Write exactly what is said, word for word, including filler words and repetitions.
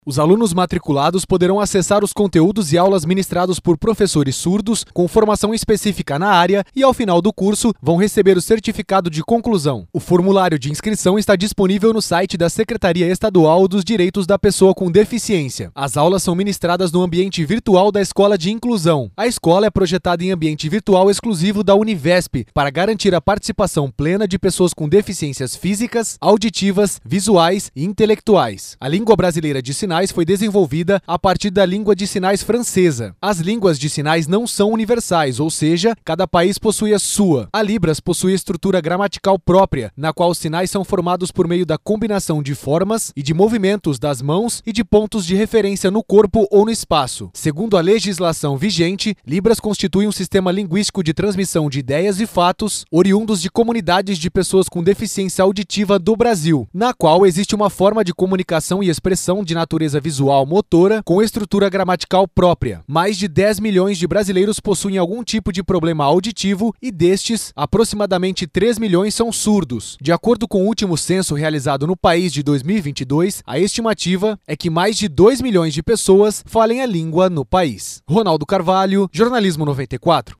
Os alunos matriculados poderão acessar os conteúdos e aulas ministrados por professores surdos com formação específica na área e, ao final do curso, vão receber o certificado de conclusão. O formulário de inscrição está disponível no site da Secretaria Estadual dos Direitos da Pessoa com Deficiência. As aulas são ministradas no ambiente virtual da Escola de Inclusão. A escola é projetada em ambiente virtual exclusivo da Univesp para garantir a participação plena de pessoas com deficiências físicas, auditivas, visuais e intelectuais. A língua brasileira de sinais foi desenvolvida a partir da língua de sinais francesa. As línguas de sinais não são universais, ou seja, cada país possui a sua. A Libras possui estrutura gramatical própria, na qual os sinais são formados por meio da combinação de formas e de movimentos das mãos e de pontos de referência no corpo ou no espaço. Segundo a legislação vigente, Libras constitui um sistema linguístico de transmissão de ideias e fatos oriundos de comunidades de pessoas com deficiência auditiva do Brasil, na qual existe uma forma de comunicação e expressão de natureza visual motora com estrutura gramatical própria. Mais de dez milhões de brasileiros possuem algum tipo de problema auditivo e destes, aproximadamente três milhões são surdos. De acordo com o último censo realizado no país de dois mil e vinte e dois, a estimativa é que mais de dois milhões de pessoas falem a língua no país. Ronaldo Carvalho, Jornalismo noventa e quatro.